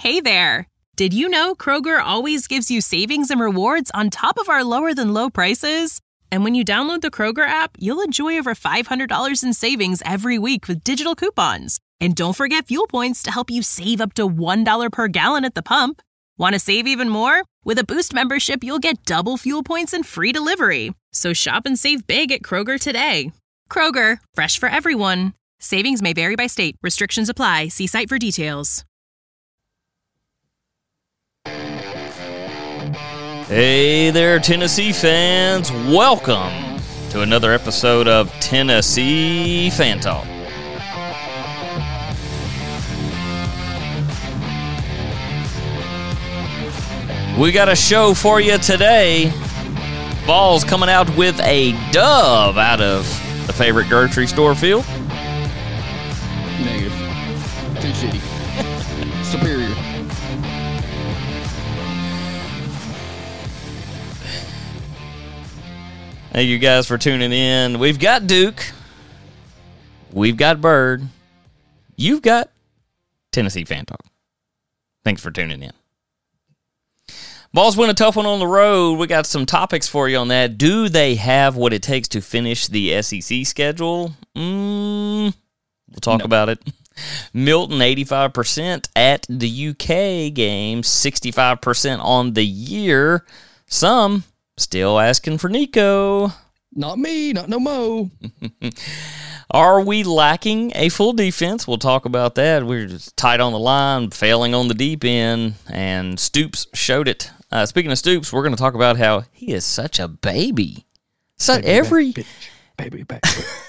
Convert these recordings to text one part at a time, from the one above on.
Hey there! Did you know Kroger always gives you savings and rewards on top of our lower-than-low prices? And when you download the Kroger app, you'll enjoy over $500 in savings every week with digital coupons. And don't forget fuel points to help you save up to $1 per gallon at the pump. Want to save even more? With a Boost membership, you'll get double fuel points and free delivery. So shop and save big at Kroger today. Kroger, fresh for everyone. Savings may vary by state. Restrictions apply. See site for details. Hey there, Tennessee fans. Welcome to another episode of Tennessee Fan Talk. We got a show for you today. Vols coming out with a dub out of the favorite grocery store field. Negative. Too shitty. Superior. Thank you guys for tuning in. We've got Duke. We've got Bird. You've got Tennessee Fan Talk. Thanks for tuning in. Vols win a tough one on the road. We got some topics for you on that. Do they have what it takes to finish the SEC schedule? We'll talk about it. Milton, 85% at the UK game, 65% on the year. Some still asking for Nico. Not me, not no mo. Are we lacking a full defense? We'll talk about that. We're just tight on the line, failing on the deep end, and Stoops showed it. Speaking of Stoops, we're going to talk about how he is such a baby. Baby back.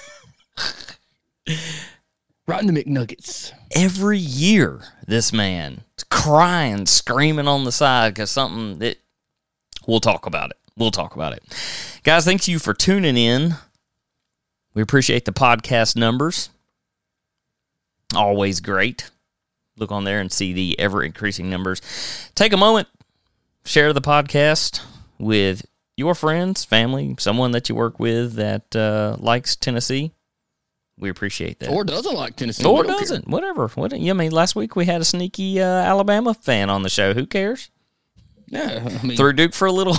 Right in the McNuggets. Every year, this man is crying, screaming on the side because something that we'll talk about it. We'll talk about it. Guys, thank you for tuning in. We appreciate the podcast numbers. Always great. Look on there and see the ever-increasing numbers. Take a moment, share the podcast with your friends, family, someone that you work with that likes Tennessee. We appreciate that. Or doesn't like Tennessee. Or doesn't. Whatever. Last week we had a sneaky Alabama fan on the show. Who cares? Yeah, I mean, Threw Duke for a little...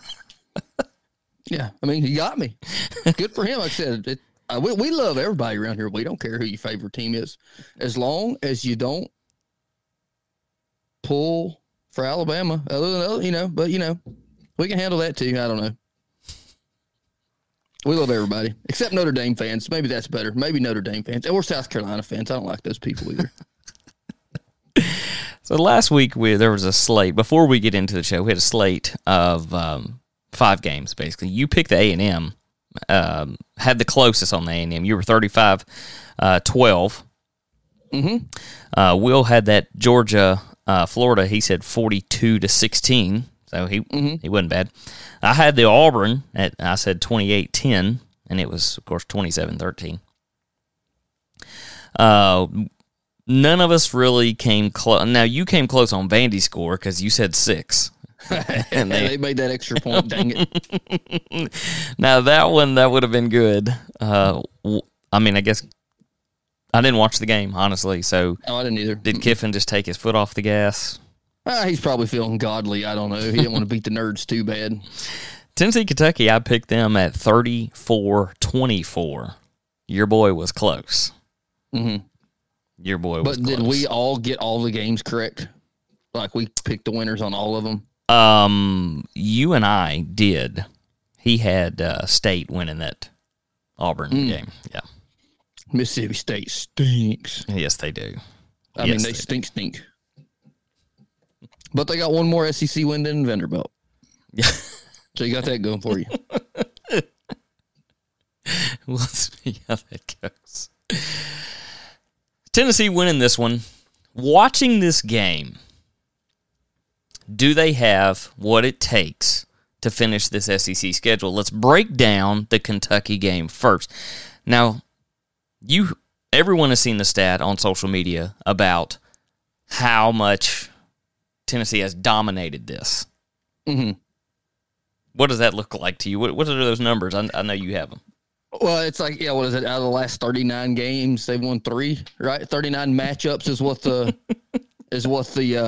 Yeah, I mean, he got me. Good for him. Like I said, we love everybody around here. We don't care who your favorite team is. As long as you don't pull for Alabama, other than, but, we can handle that too. I don't know. We love everybody, except Notre Dame fans. Maybe that's better. Maybe Notre Dame fans. Or South Carolina fans. I don't like those people either. So last week there was a slate. Before we get into the show, we had a slate of 5 games, basically. You picked the A&M, had the closest on the A&M. You were 35-12. Mm-hmm. Will had that Georgia, Florida. He said 42-16, so he wasn't bad. I had the Auburn I said 28-10, and it was, of course, 27-13. None of us really came close. Now, you came close on Vandy's score because you said 6. And they made that extra point, dang it. Now, that would have been good. I guess I didn't watch the game, honestly. So, I didn't either. Did Kiffin just take his foot off the gas? He's probably feeling godly. I don't know. He didn't want to beat the Nerds too bad. Tennessee, Kentucky, I picked them at 34-24. Your boy was close. Mm-hmm. Your boy was close. But did we all get all the games correct? Like, we picked the winners on all of them? You and I did. He had State winning that Auburn game. Yeah. Mississippi State stinks. Yes, they do. I mean, they stink. But they got one more SEC win than Vanderbilt. Yeah. So you got that going for you. We'll see how that goes. Tennessee winning this one. Watching this game, do they have what it takes to finish this SEC schedule? Let's break down the Kentucky game first. Now, everyone has seen the stat on social media about how much Tennessee has dominated this. Mm-hmm. What does that look like to you? What are those numbers? I know you have them. Well, it's like, what is it? Out of the last 39 games, they've won 3, right? 39 matchups is what is what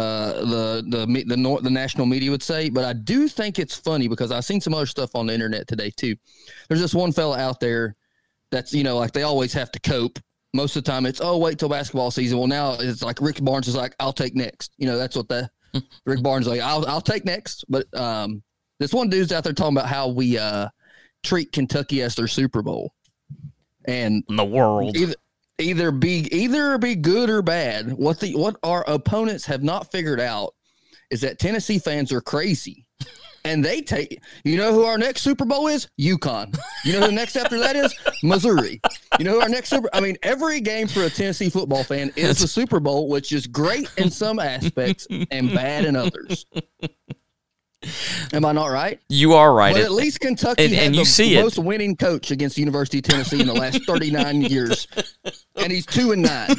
the national media would say. But I do think it's funny because I've seen some other stuff on the internet today too. There's this one fella out there that's, like they always have to cope. Most of the time it's, wait till basketball season. Well, now it's like Rick Barnes is like, I'll take next. That's what Rick Barnes is like, I'll take next. But this one dude's out there talking about how we treat Kentucky as their Super Bowl. And in the world. Either be good or bad. What our opponents have not figured out is that Tennessee fans are crazy. And they take, who our next Super Bowl is? UConn. Who the next after that is? Missouri. Who our next every game for a Tennessee football fan is the Super Bowl, which is great in some aspects and bad in others. Am I not right? You are right. But at least Kentucky had the most winning coach against the University of Tennessee in the last 39 years. And he's 2-9.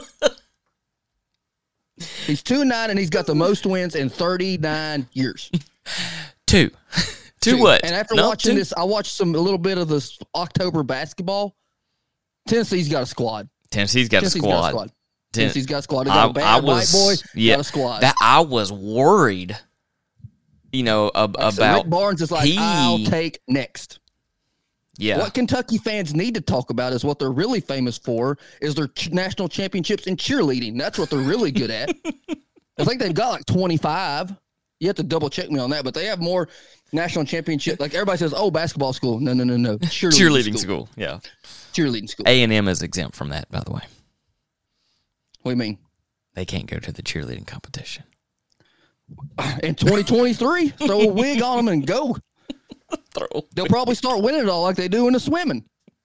He's 2-9, and he's got the most wins in 39 years. Two what? And after watching this, I watched a little bit of this October basketball. Tennessee's got a squad. Tennessee's got a squad. Tennessee's got a squad. They got a bad white boy. Got a squad. I was worried. About Rick Barnes is like, I'll take next. Yeah. What Kentucky fans need to talk about is what they're really famous for is their national championships in cheerleading. That's what they're really good at. I think they've got like 25. You have to double check me on that, but they have more national championship. Like everybody says, basketball school. No. Cheerleading school. Yeah. Cheerleading school. A&M is exempt from that, by the way. What do you mean? They can't go to the cheerleading competition. In 2023, throw a wig on them and go. They'll probably start winning it all like they do in the swimming.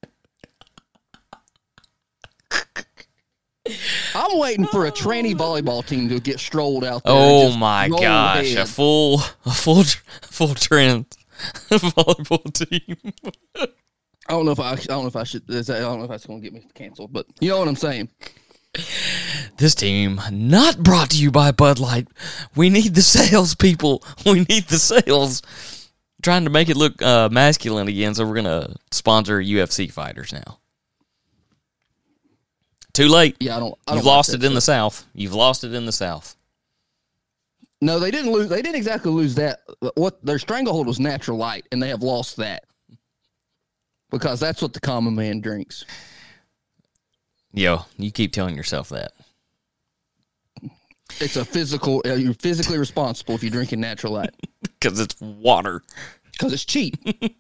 I'm waiting for a tranny volleyball team to get strolled out there. Oh my gosh, a full trend volleyball team. I don't know if I should. I don't know if that's going to get me canceled, but you know what I'm saying. This team not brought to you by Bud Light. We need the sales, people. We need the sales. Trying to make it look masculine again, so we're going to sponsor UFC fighters now. Too late. Yeah, I don't You've lost it in the South. You've lost it in the South. No, they didn't lose. They didn't exactly lose that. What their stranglehold was Natural Light, and they have lost that because that's what the common man drinks. Yo, you keep telling yourself that. It's a physical. You're physically responsible if you're drinking Natural Light because it's water. Because it's cheap.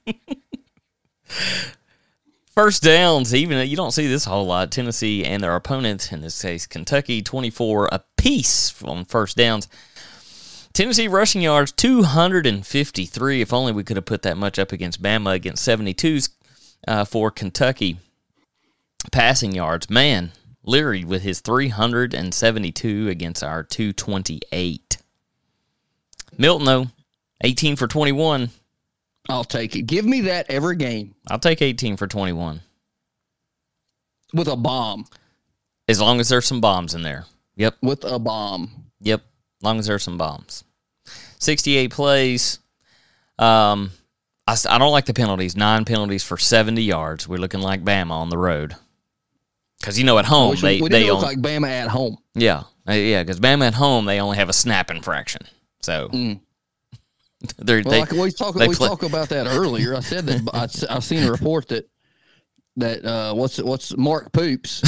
First downs, even you don't see this a whole lot. Tennessee and their opponents, in this case Kentucky, 24 apiece on first downs. Tennessee rushing yards 253. If only we could have put that much up against Bama, against 72s for Kentucky. Passing yards, man, Leary with his 372 against our 228. Milton, though, 18 for 21. I'll take it. Give me that every game. I'll take 18 for 21. With a bomb. As long as there's some bombs in there. Yep. With a bomb. Yep. As long as there's some bombs. 68 plays. I don't like the penalties. 9 penalties for 70 yards. We're looking like Bama on the road. Because, at home, they look like Bama at home. Yeah. Yeah, because Bama at home, they only have a snap infraction. So, like we talked about that earlier. I said that I've seen a report that what's Mark Poops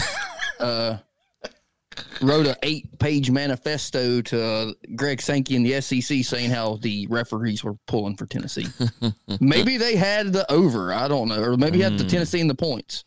wrote an 8-page manifesto to Greg Sankey in the SEC saying how the referees were pulling for Tennessee. Maybe they had the over. I don't know. Or maybe had the Tennessee in the points.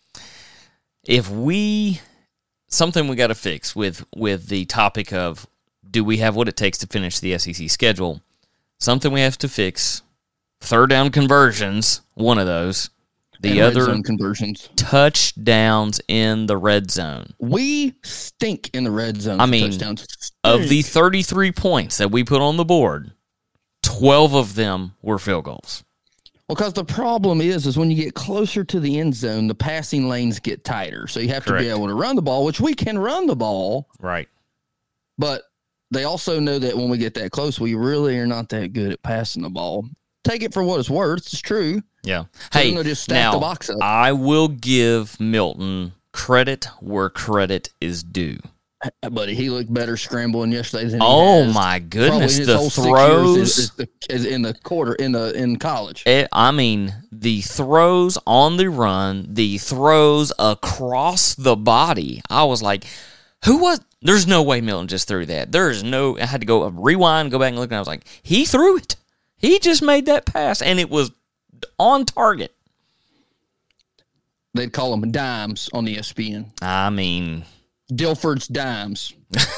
Something we got to fix with the topic of do we have what it takes to finish the SEC schedule? Something we have to fix. Third down conversions, one of those. The other, red zone conversions. Touchdowns in the red zone. We stink in the red zone. I mean, of the 33 points that we put on the board, 12 of them were field goals. Well, because the problem is when you get closer to the end zone, the passing lanes get tighter. So you have to be able to run the ball, which we can run the ball. Right. But they also know that when we get that close, we really are not that good at passing the ball. Take it for what it's worth. It's true. Yeah. So hey, just stack now, the box up. I will give Milton credit where credit is due. Buddy, he looked better scrambling yesterday than he Oh has my probably goodness, his the whole 6 throws! years is in the quarter in college. I mean, the throws on the run, the throws across the body. I was like, there's no way Milton just threw that. I had to go rewind, go back and look, and I was like, he threw it. He just made that pass, and it was on target. They'd call them dimes on ESPN. I mean, Dilford's dimes.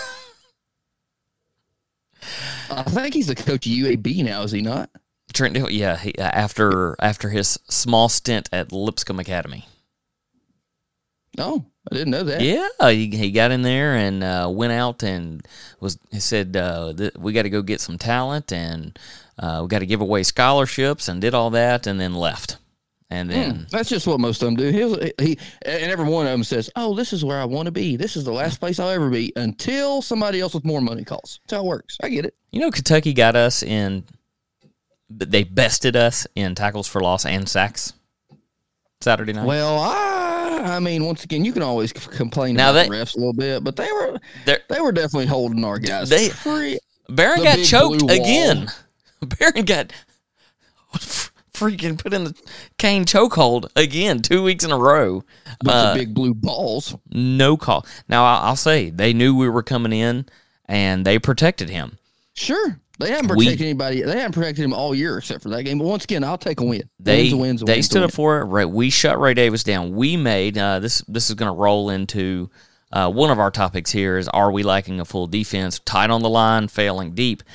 I think he's the coach of UAB now, is he not? Trent Dilfer, yeah, after his small stint at Lipscomb Academy. Oh, I didn't know that. Yeah, he got in there and went out and he said, we got to go get some talent and we got to give away scholarships and did all that and then left. And then that's just what most of them do. He and every one of them says, "Oh, this is where I want to be. This is the last place I'll ever be," until somebody else with more money calls. That's how it works. I get it. You know, Kentucky got us they bested us in tackles for loss and sacks Saturday night. Well, I mean, once again, you can always complain now about the refs a little bit, but they were definitely holding our guys. Barron got choked again. Barron got freaking put in the cane chokehold again 2 weeks in a row. With the big blue balls. No call. Now, I'll say, they knew we were coming in, and they protected him. Sure. They haven't protected anybody. They haven't protected him all year except for that game. But once again, I'll take a win. They stood up for it. Right. We shut Ray Davis down. We made this is going to roll into one of our topics here is, are we lacking a full defense? Tight on the line, failing deep.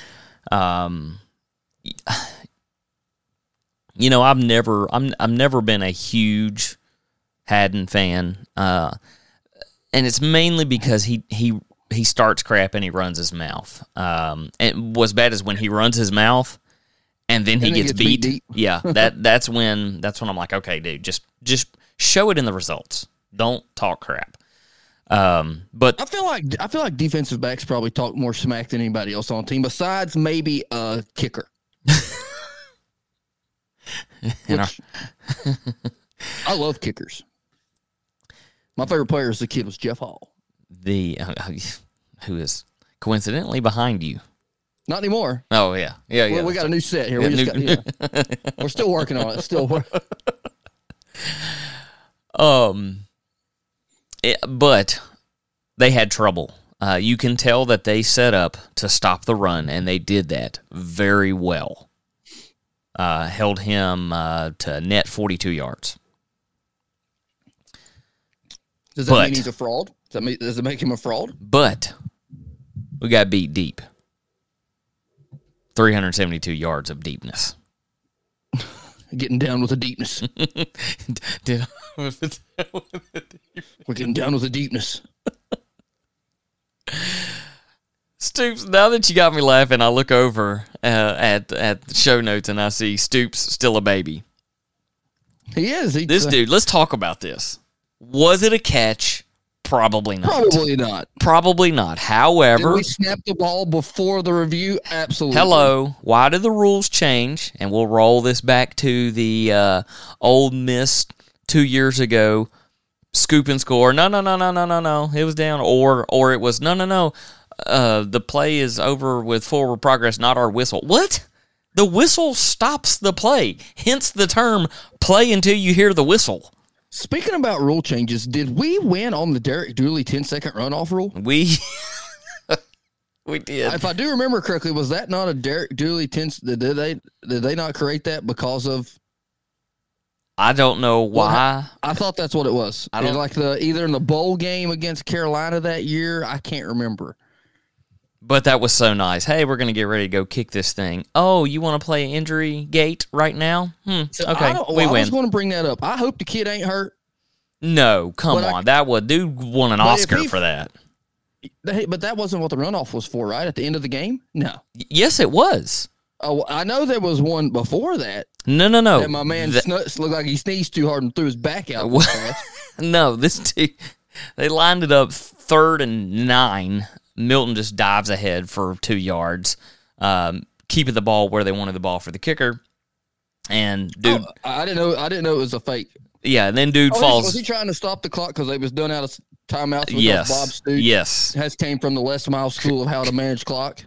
You know, I've never been a huge Haddon fan, and it's mainly because he starts crap and he runs his mouth. And what's bad is when he runs his mouth and then he gets beat deep. Yeah, that's when I'm like, okay, dude, just show it in the results. Don't talk crap. But I feel like defensive backs probably talk more smack than anybody else on the team, besides maybe a kicker. I love kickers. My favorite player as a kid was Jeff Hall. Who is coincidentally behind you. Not anymore. Oh, yeah. Yeah. We got a new set here. We're still working on it. But they had trouble. You can tell that they set up to stop the run, and they did that very well. Held him to net 42 yards. Does that mean he's a fraud? Does it make him a fraud? But we got beat deep. 372 yards of deepness. Getting down with the deepness. We're getting down with the deepness. Stoops, now that you got me laughing, I look over at the show notes and I see Stoops still a baby. He is. This dude, let's talk about this. Was it a catch? Probably not. Probably not. However, did we snap the ball before the review? Absolutely. Hello. Why did the rules change? And we'll roll this back to the Ole Miss 2 years ago. Scoop and score. No. It was down. Or it was no. The play is over with forward progress, not our whistle. What? The whistle stops the play. Hence the term play until you hear the whistle. Speaking about rule changes, did we win on the Derek Dooley 10-second runoff rule? We did. If I do remember correctly, was that not a Derek Dooley 10? Did they not create that because of? I don't know why. I thought that's what it was. Either in the bowl game against Carolina that year. I can't remember. But that was so nice. Hey, we're going to get ready to go kick this thing. Oh, you want to play injury gate right now? Okay, we win. I was going to bring that up. I hope the kid ain't hurt. No, come on. Dude won an Oscar for that. But that wasn't what the runoff was for, right? At the end of the game? No. Yes, it was. Oh, I know there was one before that. No. And my man looked like he sneezed too hard and threw his back out. No, they lined it up 3rd and 9. Milton just dives ahead for 2 yards, keeping the ball where they wanted the ball for the kicker. And dude, I didn't know it was a fake. Yeah, and then dude falls. Was he trying to stop the clock because they was done out of timeouts with Yes. Bob Stoops. Yes. Has came from the Les Miles School of How to Manage Clock.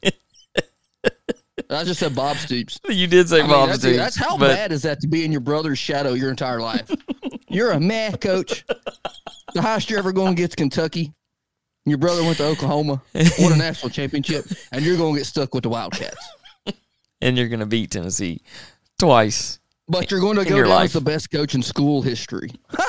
I just said Bob Stoops. You did say Bob Stoops. That's how bad is that to be in your brother's shadow your entire life? You're a meh coach. The highest you're ever going to get to Kentucky. Your brother went to Oklahoma, won a national championship, and you're going to get stuck with the Wildcats. And you're going to beat Tennessee twice. But you're going to go down as the best coach in school history.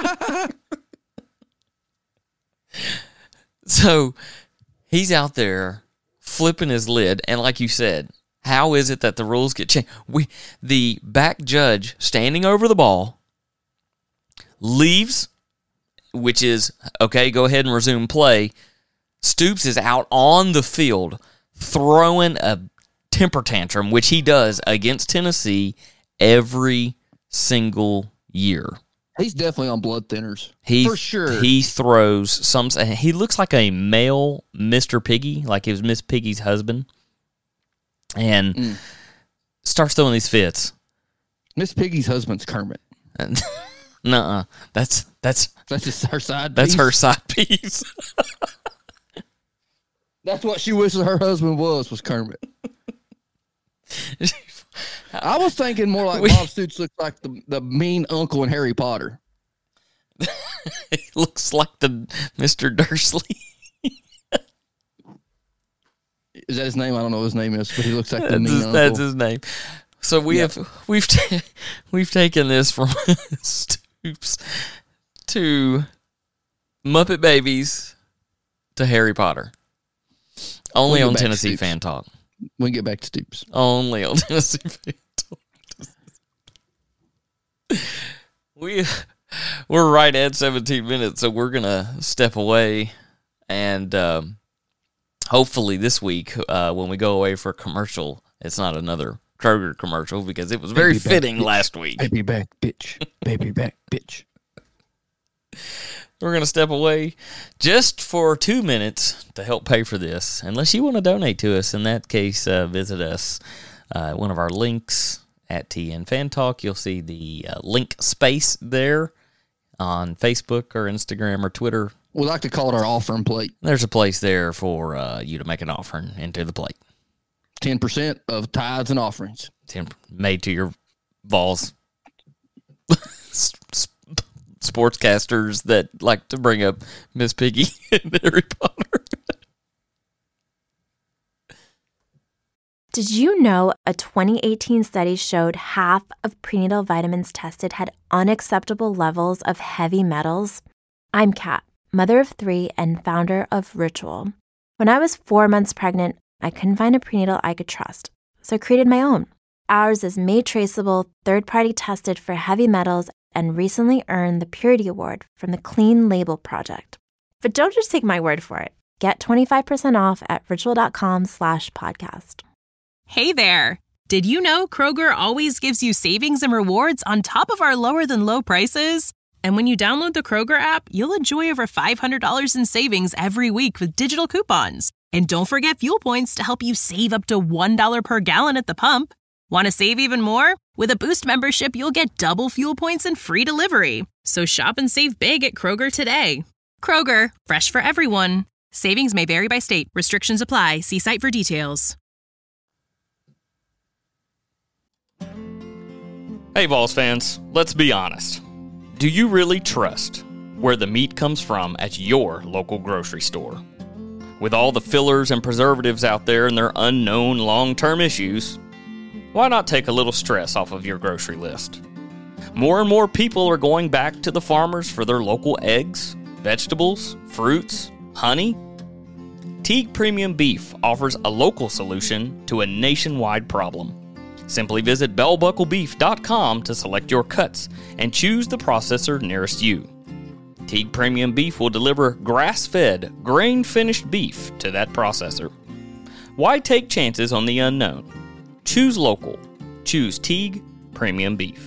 So he's out there flipping his lid, and like you said, how is it that the rules get changed? The back judge standing over the ball leaves, which is, okay, go ahead and resume play. Stoops is out on the field throwing a temper tantrum, which he does against Tennessee every single year. He's definitely on blood thinners. For sure. He throws some. He looks like a male Mr. Piggy, like he was Miss Piggy's husband, and starts throwing these fits. Miss Piggy's husband's Kermit. Nuh-uh. That's just her side. That's piece. her side piece. That's what she wishes her husband was Kermit. I was thinking more like Bob Stoops looks like the mean uncle in Harry Potter. He looks like the Mr. Dursley. Is that his name? I don't know what his name is, but he looks like the mean uncle. That's his name. So we've taken this from Stoops to Muppet Babies to Harry Potter. Only on Tennessee Fan Talk. We can get back to Stoops. Only on Tennessee Fan Talk. We're right at 17 minutes, so we're gonna step away, and hopefully this week, when we go away for a commercial, it's not another Kroger commercial because it was very fitting last week. Baby back, bitch. Baby back, bitch. We're going to step away just for 2 minutes to help pay for this. Unless you want to donate to us, in that case, visit us at one of our links at TN Fan Talk. You'll see the link space there on Facebook or Instagram or Twitter. We like to call it our offering plate. There's a place there for you to make an offering into the plate. 10% of tithes and offerings. Made to your Vols sportscasters that like to bring up Miss Piggy and Harry Potter. Did you know a 2018 study showed half of prenatal vitamins tested had unacceptable levels of heavy metals? I'm Kat, mother of 3 and founder of Ritual. When I was 4 months pregnant, I couldn't find a prenatal I could trust, so I created my own. Ours is made traceable, third-party tested for heavy metals, and recently earned the Purity Award from the Clean Label Project. But don't just take my word for it. Get 25% off at ritual.com/podcast. Hey there! Did you know Kroger always gives you savings and rewards on top of our lower-than-low prices? And when you download the Kroger app, you'll enjoy over $500 in savings every week with digital coupons. And don't forget fuel points to help you save up to $1 per gallon at the pump. Want to save even more? With a Boost membership, you'll get double fuel points and free delivery. So shop and save big at Kroger today. Kroger, fresh for everyone. Savings may vary by state. Restrictions apply. See site for details. Hey, Vols fans, let's be honest. Do you really trust where the meat comes from at your local grocery store? With all the fillers and preservatives out there and their unknown long-term issues, why not take a little stress off of your grocery list? More and more people are going back to the farmers for their local eggs, vegetables, fruits, honey. Teague Premium Beef offers a local solution to a nationwide problem. Simply visit bellbucklebeef.com to select your cuts and choose the processor nearest you. Teague Premium Beef will deliver grass-fed, grain-finished beef to that processor. Why take chances on the unknown? Choose local. Choose Teague Premium Beef.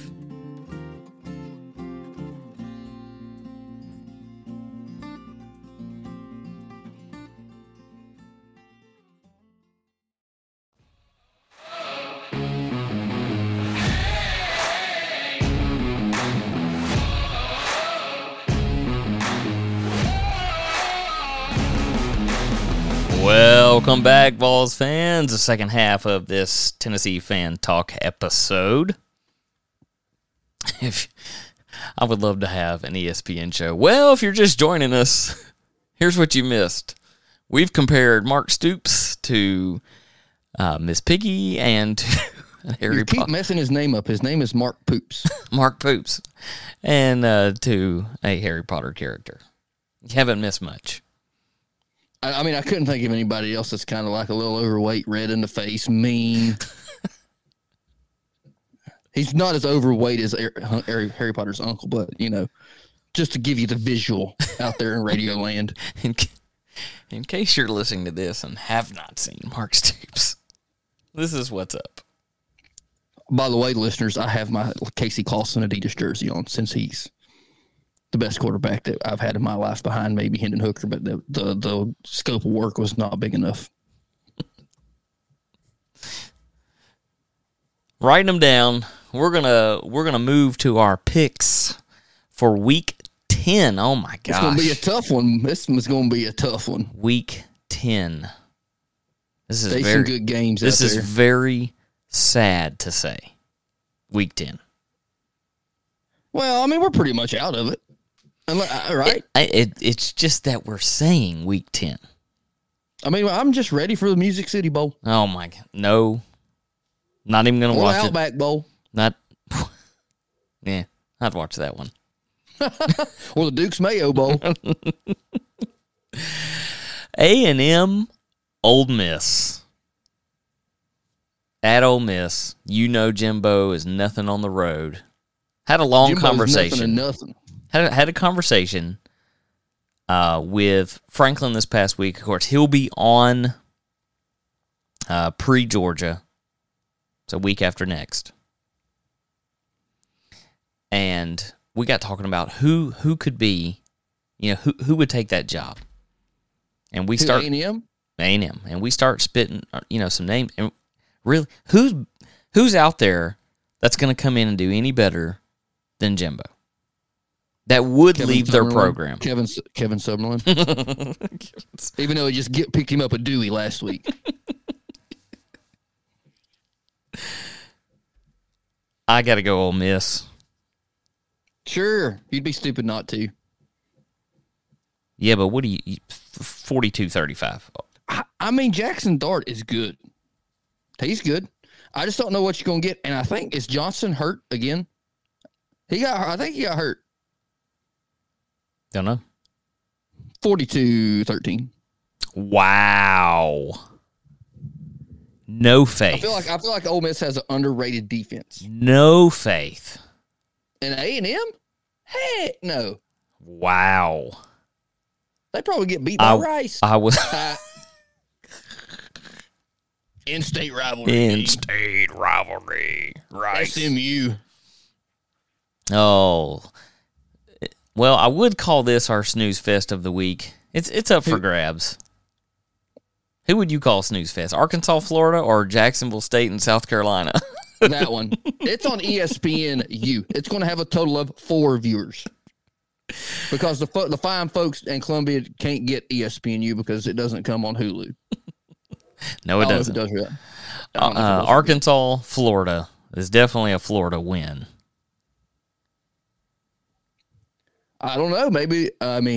Welcome back, Vols fans. The second half of this Tennessee Fan Talk episode. I would love to have an ESPN show. Well, if you're just joining us, here's what you missed. We've compared Mark Stoops to Miss Piggy and to Harry Potter. You keep messing his name up. His name is Mark Poops. Mark Poops. And to a Harry Potter character. You haven't missed much. I mean, I couldn't think of anybody else that's kind of like a little overweight, red in the face, mean. He's not as overweight as Harry Potter's uncle, but, you know, just to give you the visual out there in Radio Land. In case you're listening to this and have not seen Mark Stoops, this is what's up. By the way, listeners, I have my Casey Clausen Adidas jersey on since he's the best quarterback that I've had in my life behind maybe Hendon Hooker, but the scope of work was not big enough. Writing them down. We're gonna move to our picks for Week 10. Oh my gosh, it's gonna be a tough one. This one's gonna be a tough one. Week 10. This is some good games. This out is there. very sad to say. Week 10. Well, I mean, we're pretty much out of it, right? It's just that we're saying Week 10. I mean, I'm just ready for the Music City Bowl. Oh my God, no, not even gonna Or watch Outback it. Bowl. Not, yeah, I'd watch that one. Or the Duke's Mayo Bowl. A&M, Ole Miss. At Ole Miss, you know Jimbo is nothing on the road. Had a long Jimbo's conversation. Nothing. Had a conversation with Franklin this past week. Of course, he'll be on pre-Georgia. It's a week after next. And we got talking about who could be, you know, who would take that job. And we start A&M? A&M, and we start spitting, you know, some names. And really, who's out there that's going to come in and do any better than Jimbo? That would leave their program. Kevin Summerlin. Even though he just picked him up a Dewey last week. I got to go Ole Miss. Sure. You'd be stupid not to. Yeah, but what do you 42-35. I mean, Jackson Dart is good. He's good. I just don't know what you're going to get. And I think, is Johnson hurt again? I think he got hurt. Don't know. 42-13. Wow. No faith. I feel like Ole Miss has an underrated defense. No faith. And A&M? Heck no. Wow. They probably get beat by Rice. I was in-state rivalry. In-state rivalry. Right. SMU. Oh. Well, I would call this our snooze fest of the week. It's up for grabs. Who would you call snooze fest? Arkansas, Florida, or Jacksonville State and South Carolina? That one. It's on ESPNU. It's going to have a total of 4 viewers. Because the fine folks in Columbia can't get ESPNU because it doesn't come on Hulu. No, it doesn't. It does. Arkansas, Florida is definitely a Florida win. I don't know. Maybe,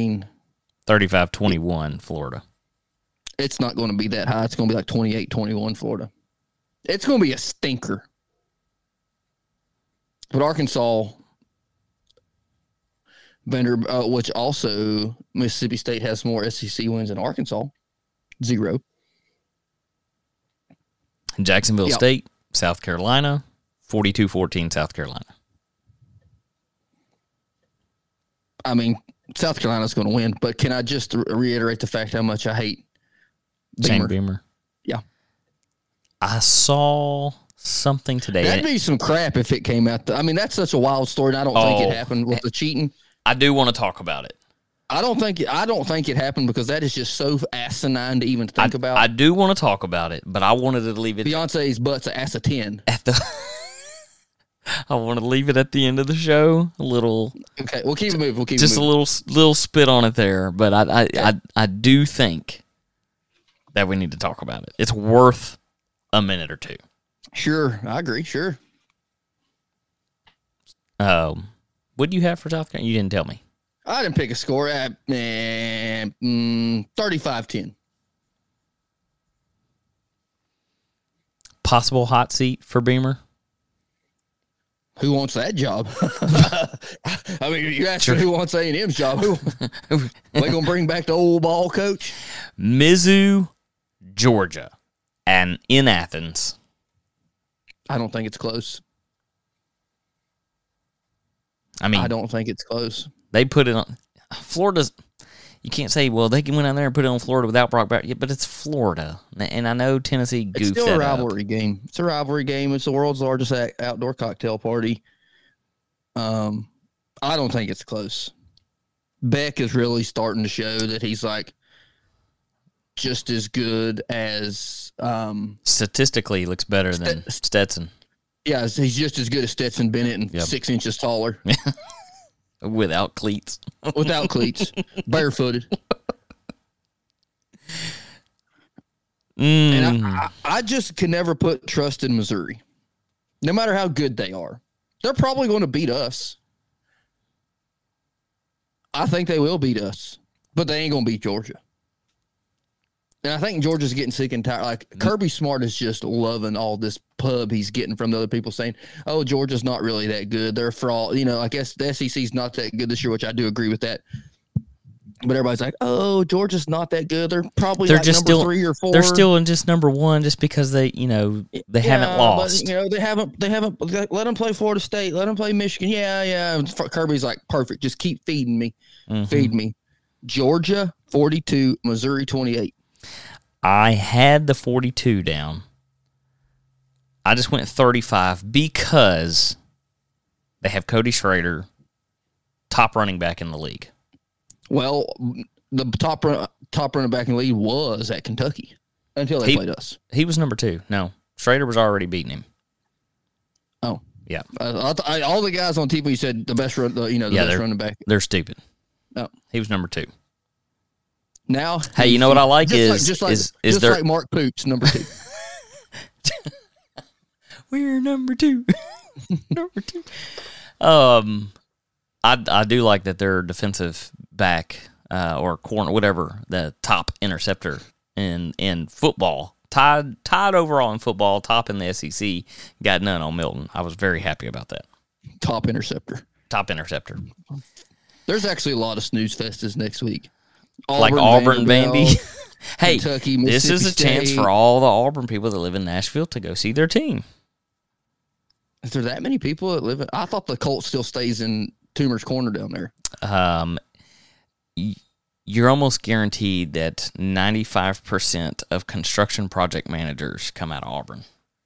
35-21 Florida. It's not going to be that high. It's going to be like 28-21 Florida. It's going to be a stinker. But Arkansas, which also Mississippi State has more SEC wins than Arkansas. 0. Jacksonville State, South Carolina, 42-14 South Carolina. I mean, South Carolina's going to win, but can I just reiterate the fact how much I hate Shane Beamer? Yeah. I saw something today. That'd be some crap if it came out. I mean, that's such a wild story, and I don't think it happened with the cheating. I do want to talk about it. I don't think it happened because that is just so asinine to even think about. I do want to talk about it, but I wanted to leave it. Beyonce's butt's an ass of 10. I want to leave it at the end of the show. A little. Okay, we'll keep it moving. A little spit on it there, but I do think that we need to talk about it. It's worth a minute or two. Sure, I agree. Sure. What do you have for South Carolina? You didn't tell me. I didn't pick a score at 35-10. Possible hot seat for Beamer? Who wants that job? I mean, you asked Sure. me who wants A&M's job. Who they going to bring back the old ball coach? Mizzou, Georgia, and in Athens. I don't think it's close. I mean, I don't think it's close. they put it on Florida's. You can't say, well, they went out there and put it on Florida without Brock Bowers. Yeah, but it's Florida, and I know Tennessee goofed It's still that a up. rivalry game. It's a rivalry game. It's the world's largest outdoor cocktail party. I don't think it's close. Beck is really starting to show that he's like just as good as Statistically, he looks better than Stetson yeah, he's just as good as Stetson Bennett and Yep. 6 inches taller without cleats. without cleats, barefooted. And I just can never put trust in Missouri. No matter how good they are. They're probably going to beat us. I think they will beat us, but they ain't going to beat Georgia. And I think Georgia's getting sick and tired. Like, Kirby Smart is just loving all this pub he's getting from the other people saying, oh, Georgia's not really that good. They're fraud. You know, I guess the SEC's not that good this year, which I do agree with that. But everybody's like, oh, Georgia's not that good. They're probably They're like just number still 3 or 4. They're still in just number one, just because they haven't lost. But, you know, they haven't. Let them play Florida State. Let them play Michigan. Yeah. And Kirby's like, perfect. Just keep feeding me. Mm-hmm. Feed me. Georgia 42, Missouri 28. I had the 42 down. I just went 35 because they have Cody Schrader, top running back in the league. Well, the top running back in the league was at Kentucky until they played us. He was number 2. No, Schrader was already beating him. Oh, Yeah. All the guys on TV said the best best running back. They're stupid. Oh. He was number 2. Now, Hey, you know what I like just there like Mark Poops, number 2. We're number 2. Number 2. I do like that their defensive back or corner, whatever, the top interceptor in football, tied overall in football, top in the SEC, got none on Milton. I was very happy about that. Top interceptor. There's actually a lot of snooze festas next week. Auburn, Vandy. Hey, Kentucky, this is a Mississippi chance State. for all the Auburn people that live in Nashville to go see their team. Is there that many people that live in? I thought the Colt still stays in Toomer's Corner down there. You're almost guaranteed that 95% of construction project managers come out of Auburn.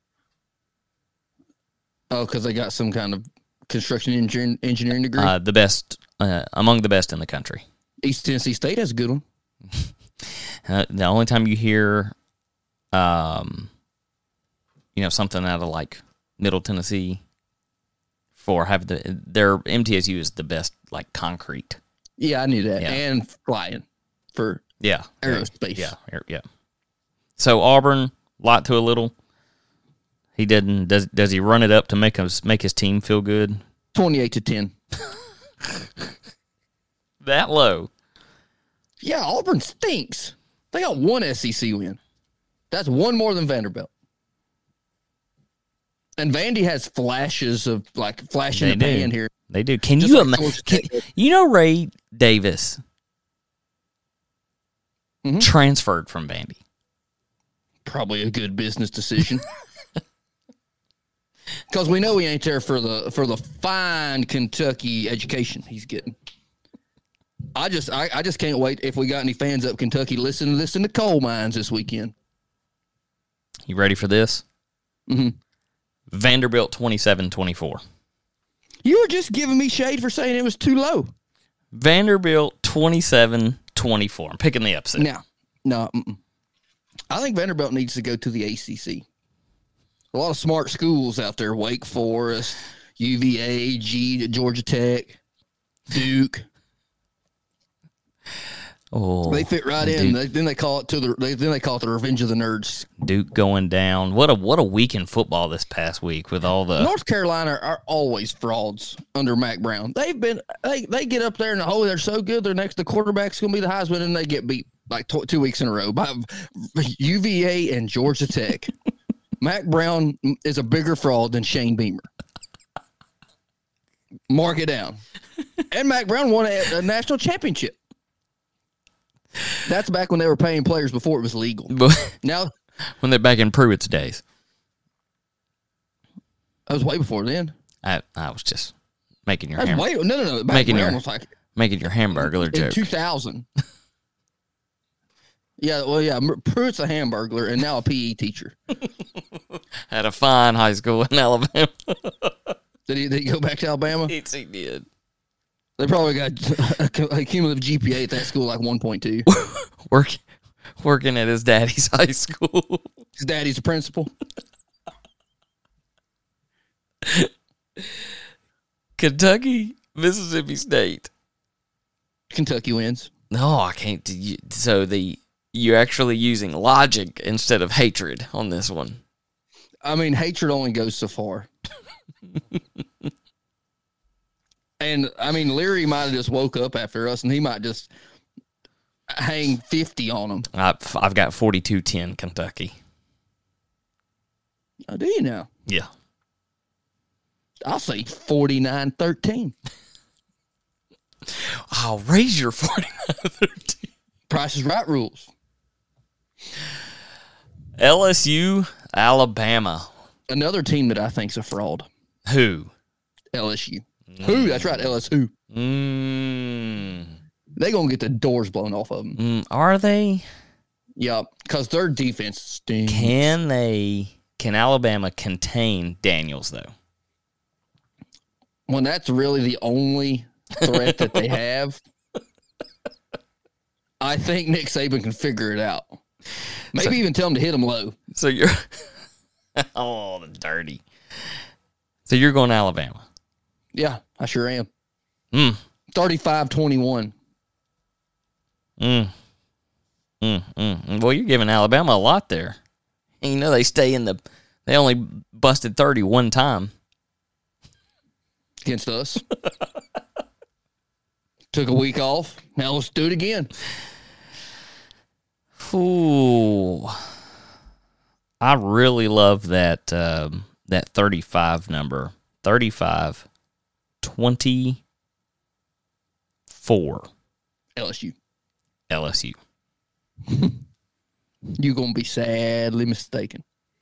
Oh, because they got some kind of construction engineering degree. The best, among the best in the country. East Tennessee State has a good one. The only time you hear, something out of like Middle Tennessee for having their MTSU is the best, like concrete. Yeah, I knew that. Yeah. And flying for aerospace. Yeah. So Auburn, lot to a little. He didn't. Does he run it up to make his team feel good? 28-10. That low. Yeah, Auburn stinks. They got one SEC win. That's one more than Vanderbilt. And Vandy has flashes of flash in the pan here. They do. Can Just you like imagine? Georgia Tech did. Ray Davis transferred from Vandy? Probably a good business decision. Because we know he ain't there for the fine Kentucky education he's getting. I just can't wait if we got any fans up Kentucky listen to Coal Mines this weekend. You ready for this? Mm-hmm. Vanderbilt 27-24. You were just giving me shade for saying it was too low. Vanderbilt 27-24. I'm picking the upset. No. I think Vanderbilt needs to go to the ACC. A lot of smart schools out there: Wake Forest, UVA, Georgia Tech, Duke. Oh, They fit right in. Then they call it the Revenge of the Nerds. Duke going down. What a week in football this past week with all the North Carolina are always frauds under Mac Brown. They get up there and they're so good. The quarterback's going to be the Heisman, and they get beat like 2 weeks in a row by UVA and Georgia Tech. Mac Brown is a bigger fraud than Shane Beamer. Mark it down. And Mac Brown won a national championship. That's back when they were paying players before it was legal. Now, when they're back in Pruitt's days. that was way before then. I was just making your No. Making Brown your- was like making your hamburger in joke. 2000. Yeah, Pruitt's a hamburglar and now a PE teacher. At a fine high school in Alabama. Did he go back to Alabama? Yes, he did. They probably got a cumulative GPA at that school like 1.2. Working at his daddy's high school. His daddy's a principal. Kentucky, Mississippi State. Kentucky wins. No, I can't. So you're actually using logic instead of hatred on this one. I mean, hatred only goes so far. And, I mean, Leary might have just woke up after us, and he might just hang 50 on them. I've got 42-10 Kentucky. Oh, do you now? Yeah. I'll say 49-13. I'll raise your 49-13. Price is Right rules. LSU, Alabama. Another team that I think's a fraud. Who? LSU. Who? That's right, LSU. They gonna get the doors blown off of them. Are they? Yeah, because their defense stinks. Can Alabama contain Daniels, though? When that's really the only threat that they have, I think Nick Saban can figure it out. Maybe even tell him to hit him low. So you're... oh, the dirty. So you're going to Alabama? Yeah, I sure am. Well, 35-21. you're giving Alabama a lot there. And you know they only busted 30 one time. Against us. Took a week off. Now let's do it again. Ooh. I really love that 35 number. 35-24. LSU. You're going to be sadly mistaken.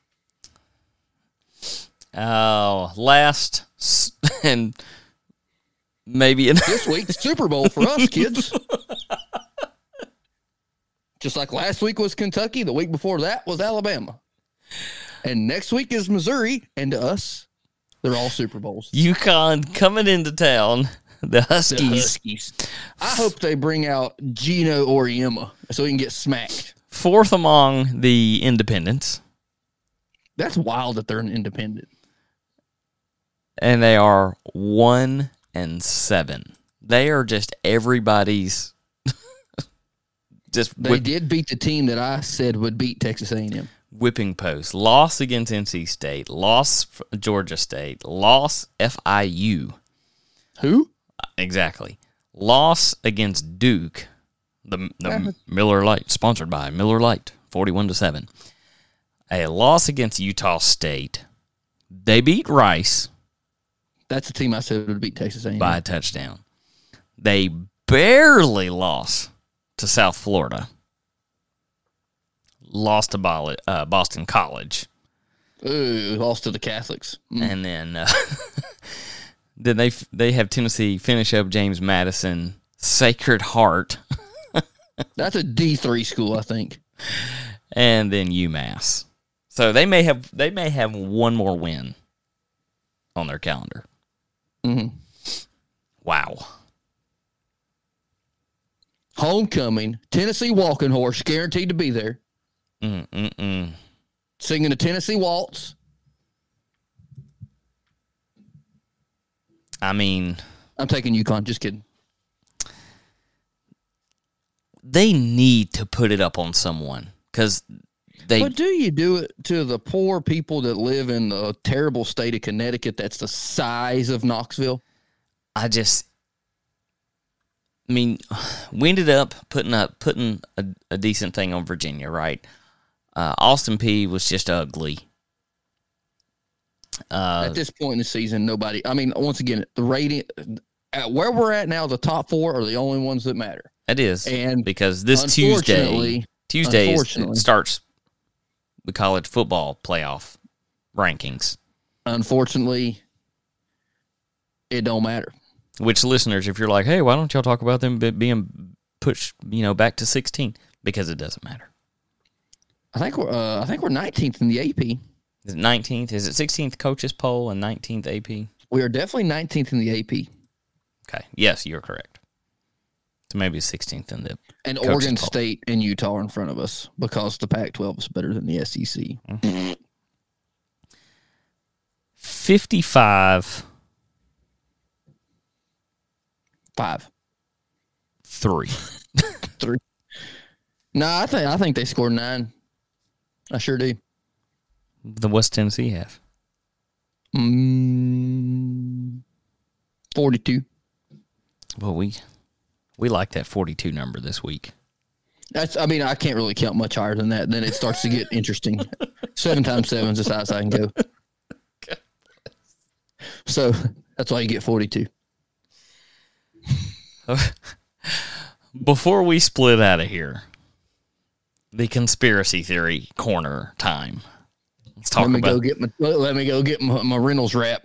Oh, last and maybe This week's Super Bowl for us, kids. Just like last week was Kentucky, the week before that was Alabama. And next week is Missouri, and to us, they're all Super Bowls. UConn coming into town. The Huskies. I hope they bring out Gino Auriemma so he can get smacked. Fourth among the independents. That's wild that they're an independent. And they are 1-7. They are just everybody's. They did beat the team that I said would beat Texas A&M. Whipping post. Loss against NC State. Loss Georgia State. Loss FIU. Who? Exactly. Loss against Duke. The Miller Lite, sponsored by Miller Lite, 41-7. A loss against Utah State. They beat Rice That's the team I said would beat Texas A&M. by a touchdown. They barely lost to South Florida. Lost to Boston College. Ooh, lost to the Catholics. And then then they have Tennessee finish up James Madison Sacred Heart. That's a D3 school, I think. And then UMass. So they may have one more win on their calendar. Mm-hmm. Wow. Homecoming, Tennessee Walking Horse, guaranteed to be there. Singing the Tennessee Waltz. I mean, I'm taking UConn, just kidding. they need to put it up on someone because But do you do it to the poor people that live in the terrible state of Connecticut that's the size of Knoxville? We ended up putting a decent thing on Virginia, right? Austin Peay was just ugly. At this point in the season, nobody. I mean, once again, the rating at where we're at now, the top four are the only ones that matter. It is, and because this Tuesday starts the college football playoff rankings. Unfortunately, it don't matter. Which listeners, if you're like, hey, why don't y'all talk about them being pushed, back to 16? Because it doesn't matter. I think we're 19th in the AP. Is it 19th? Is it 16th coaches poll and 19th AP? We are definitely 19th in the AP. Okay. Yes, you're correct. So maybe 16th in the and Oregon poll. State and Utah are in front of us because the Pac-12 is better than the SEC. Mm-hmm. 55. 5. 3. 3. No, I think they scored 9. I sure do. Then what's Tennessee have? 42. Well, we like that 42 number this week. I can't really count much higher than that. Then it starts to get interesting. 7 times 7 is as high as I can go. So that's why you get 42. Before we split out of here, the conspiracy theory corner time. Let's talk Let me go get my Reynolds wrap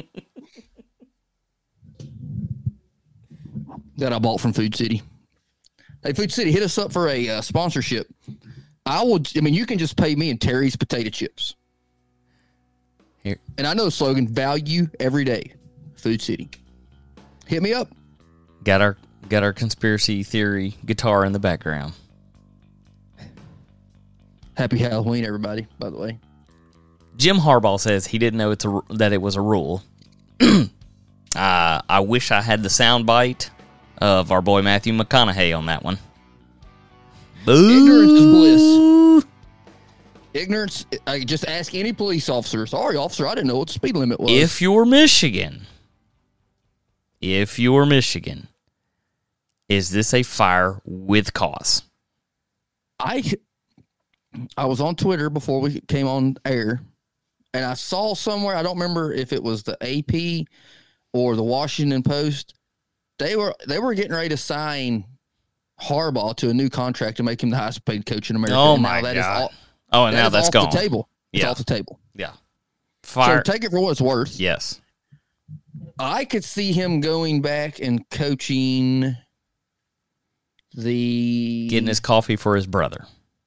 that I bought from Food City. Hey, Food City, hit us up for a sponsorship. You can just pay me in Terry's potato chips. Here. And I know the slogan, value every day. Food City. Hit me up. Got our conspiracy theory guitar in the background. Happy Halloween, everybody, by the way. Jim Harbaugh says he didn't know that it was a rule. I wish I had the soundbite of our boy Matthew McConaughey on that one. Boo. Ignorance is bliss. Ignorance, I just ask any police officer. Sorry, officer, I didn't know what the speed limit was. If you're Michigan, is this a fire with cause? I was on Twitter before we came on air, and I saw somewhere, I don't remember if it was the AP or the Washington Post, they were getting ready to sign Harbaugh to a new contract to make him the highest paid coach in America. Oh, my God. Now that's gone. Off the table. It's off the table. Yeah. Fire. So take it for what it's worth. Yes. I could see him going back and coaching getting his coffee for his brother.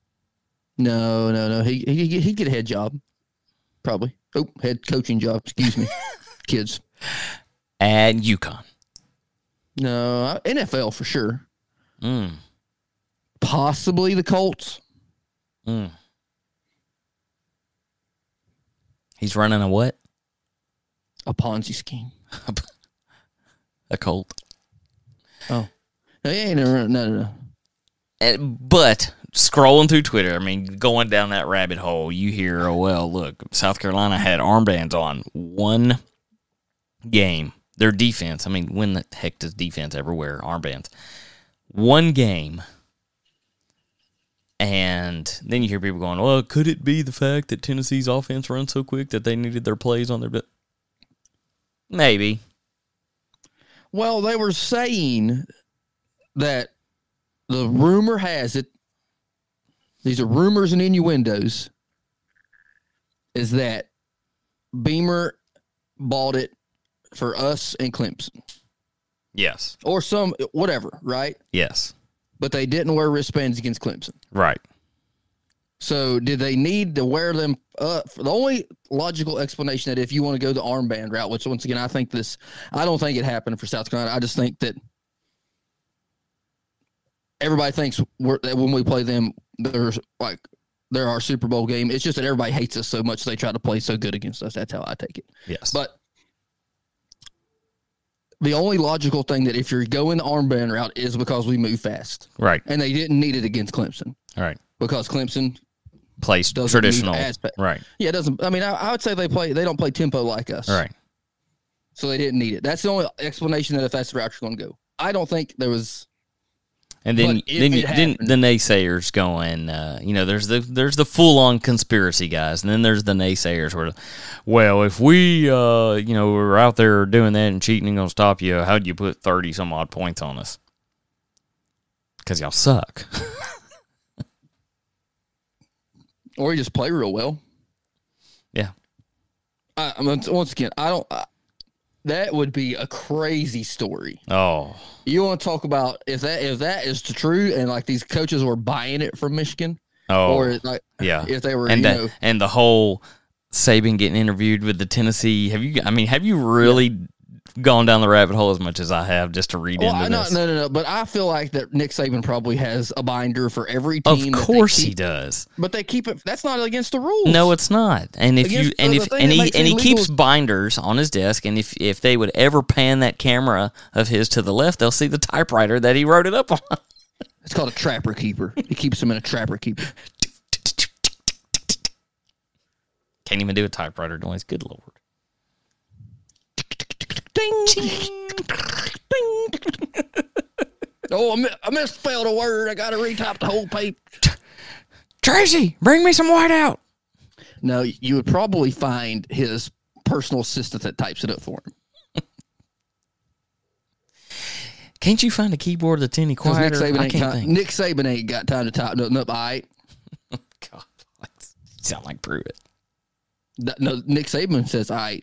No. He'd get a head job. Probably. Oh, head coaching job. Excuse me. Kids. And UConn. No, NFL for sure. Mm. Possibly the Colts. Mm. He's running a what? A Ponzi scheme. A Colt. Oh. No. But scrolling through Twitter, going down that rabbit hole, you hear, look, South Carolina had armbands on one game. Their defense, when the heck does defense ever wear armbands? One game. And then you hear people going, well, could it be the fact that Tennessee's offense runs so quick that they needed their plays on their bit? Maybe. Well, they were saying that the rumor has it, these are rumors and innuendos, is that Beamer bought it for us and Clemson. Yes. Or whatever, right? Yes. But they didn't wear wristbands against Clemson. Right. So did they need to wear them? The only logical explanation that if you want to go the armband route, which once again, I don't think it happened for South Carolina. I just think that everybody thinks that when we play them, they're our Super Bowl game. It's just that everybody hates us so much they try to play so good against us. That's how I take it. Yes. But the only logical thing that if you're going the armband route is because we move fast. Right. And they didn't need it against Clemson. All right. Because Clemson Plays doesn't traditional. move as fast. Right. Yeah, it doesn't. I mean, I would say they don't play tempo like us. All right. So they didn't need it. That's the only explanation that if that's the route you're going to go. I don't think there was. And then But it happened. the naysayers going, there's the full on conspiracy guys, and then there's the naysayers where, well, if we were out there doing that and cheating ain't gonna stop you, how'd you put 30 some odd points on us? Because y'all suck. Or you just play real well. Yeah. Once again, I don't. That would be a crazy story. Oh. You want to talk about if that is true and like these coaches were buying it from Michigan, or like if they were and the whole Saban getting interviewed with the Tennessee. Have you really gone down the rabbit hole as much as I have just to read into this? No. But I feel like that Nick Saban probably has a binder for every team. Of course he does. But they keep it. That's not against the rules. No, it's not. And if he keeps binders on his desk, and if they would ever pan that camera of his to the left, they'll see the typewriter that he wrote it up on. It's called a trapper keeper. He keeps them in a trapper keeper. Can't even do a typewriter noise. Good Lord. Ding, ding. Oh, I misspelled a word. I got to retype the whole page. Tracy, bring me some whiteout. No, you would probably find his personal assistant that types it up for him. Can't you find a keyboard that's any quieter? Nick Saban ain't got time to type nothing up. All right. God, sound like Pruitt. No, Nick Saban says all right.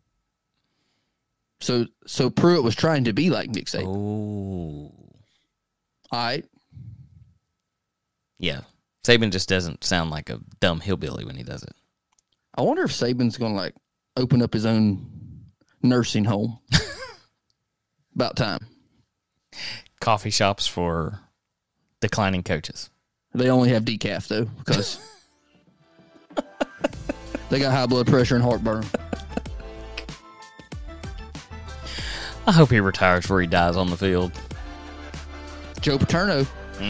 So Pruitt was trying to be like Nick Saban. Oh. All right. Yeah. Saban just doesn't sound like a dumb hillbilly when he does it. I wonder if Saban's going to like open up his own nursing home. About time. Coffee shops for declining coaches. They only have decaf though because they got high blood pressure and heartburn. I hope he retires before he dies on the field. Joe Paterno.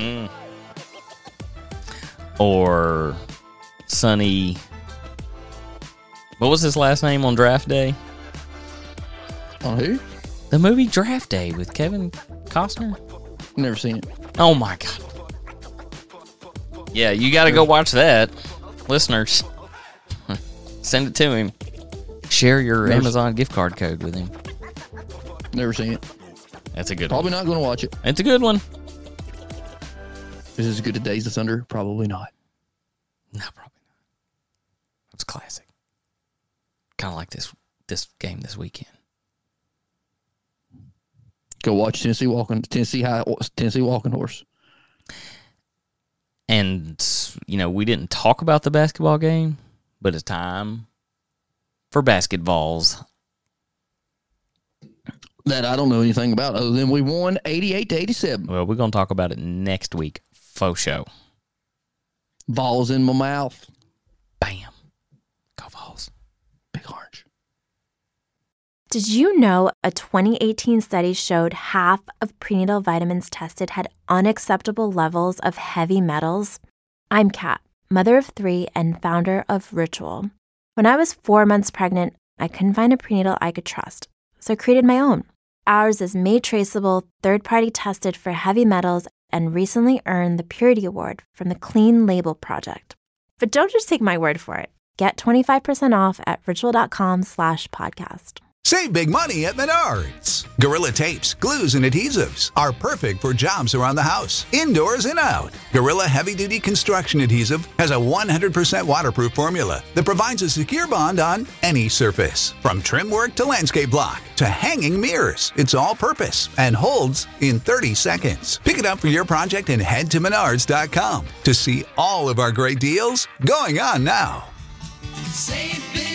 Or Sonny. What was his last name on draft day? On who? The movie Draft Day with Kevin Costner. Never seen it. Oh my God. Yeah, you got to go watch that. Listeners, send it to him. Share your Amazon gift card code with him. Never seen it. That's a good Probably one. not going to watch it. It's a good one. Is it as good as Days of Thunder? Probably not. No, probably not. It's classic. Kind of like this game this weekend. Go watch Tennessee Walking Horse. And, we didn't talk about the basketball game, but it's time for basketballs. That I don't know anything about other than we won 88-87. Well, we're going to talk about it next week. Faux show. Balls in my mouth. Bam. Go Vols. Big orange. Did you know a 2018 study showed half of prenatal vitamins tested had unacceptable levels of heavy metals? I'm Kat, mother of 3 and founder of Ritual. When I was 4 months pregnant, I couldn't find a prenatal I could trust, so I created my own. Ours is made traceable, third-party tested for heavy metals, and recently earned the Purity Award from the Clean Label Project. But don't just take my word for it. Get 25% off at ritual.com/podcast. Save big money at Menards. Gorilla tapes, glues, and adhesives are perfect for jobs around the house, indoors and out. Gorilla Heavy Duty Construction Adhesive has a 100% waterproof formula that provides a secure bond on any surface. From trim work to landscape block to hanging mirrors, it's all purpose and holds in 30 seconds. Pick it up for your project and head to Menards.com to see all of our great deals going on now. Save big